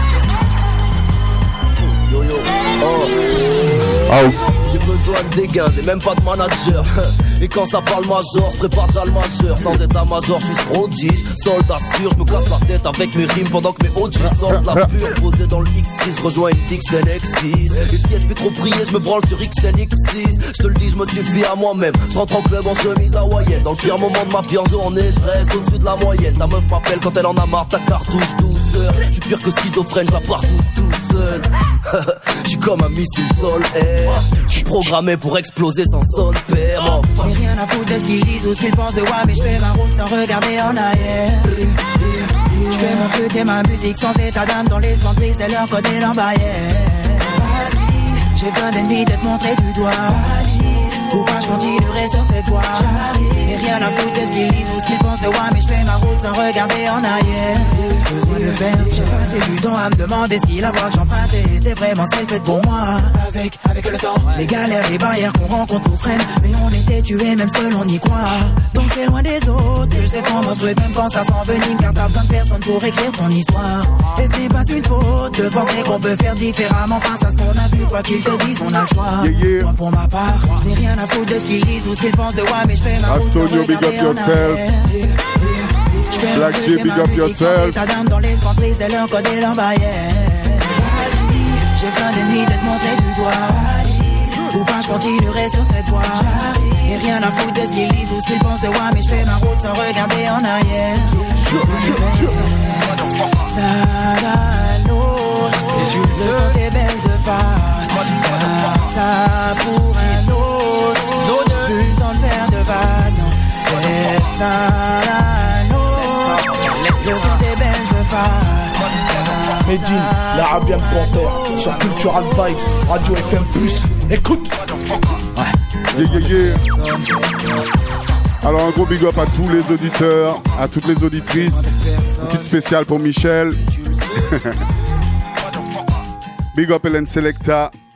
Yo yo. Oh. Oh. J'ai besoin de dégâts, j'ai même pas de manager. Et quand ça parle major, je prépare déjà le majeur. Sans état-major, je suis prodige. Soldat sûr, je me casse la tête avec mes rimes pendant que mes O G sortent la pure. Posé dans le X six, rejoins une Dixon X six. Et si elle fait trop prier, je me branle sur X N X six. Je te le dis, je me suffis à moi-même. Je rentre en club en chemise hawaïenne. Dans le pire moment de ma pire journée, je reste au-dessus de la moyenne. Ta meuf m'appelle quand elle en a marre, ta cartouche douceur. Je suis pire que schizophrène, je la pars tout, tout seul. Je suis comme un missile sol-air. Je suis programmé pour exploser sans son père. J'ai rien à foutre de ce qu'ils disent ou ce qu'ils pensent de moi. Mais je fais ma route sans regarder en arrière. Je fais mon truc et ma musique sans état d'âme. Dans les entreprises c'est leur côté leur barrière. J'ai besoin d'ennemis d'être montré du doigt. Ou pas je continuerai sur cette voie. Et rien à foutre de ce qu'ils disent ou ce qu'ils pensent de moi. Mais je fais ma route sans regarder en arrière. Besoin de peine, j'ai passé du temps à me demander si la voie que j'empruntais était vraiment celle faite pour moi. Avec, avec le temps, les galères, les barrières qu'on rencontre nous freinent. Mais on était tués, même seul on y croit. Donc c'est loin des autres que je défends mon truc. Même quand ça s'envenime, car t'as besoin de personne pour écrire ton histoire. Et ce n'est pas une faute de penser qu'on peut faire différemment face à ce qu'on a vu. Quoi qu'ils te disent, on a le choix. Yeah, yeah. Moi pour ma part, je n'ai rien à foutre de ce qu'ils disent ou ce qu'ils pensent de moi. Mais je fais ma route sans Astonio, big up regarder en yourself. arrière. Black J, big up yourself. Ta dame dans les entreprises, c'est leur code et leur barrière. J'ai besoin d'ennemis d'être montré du doigt. Ou pas je continuerai sur cette voie. Et rien à foutre de ce qu'ils disent ou ce qu'ils pensent de moi. Mais je fais ma route sans regarder en arrière. Sagalo, le son des belles femmes. Ça pour un autre. Plus le temps de faire de vagues. Sagalo, le son des belles femmes. Medine, l'Arabian Panther, sur Cultural Vibes, Radio F M plus. Écoute. Yeah, yeah, yeah. Alors un gros big up à tous les auditeurs, à toutes les auditrices. Une petite spéciale pour Michel. Big up Hélène Selecta.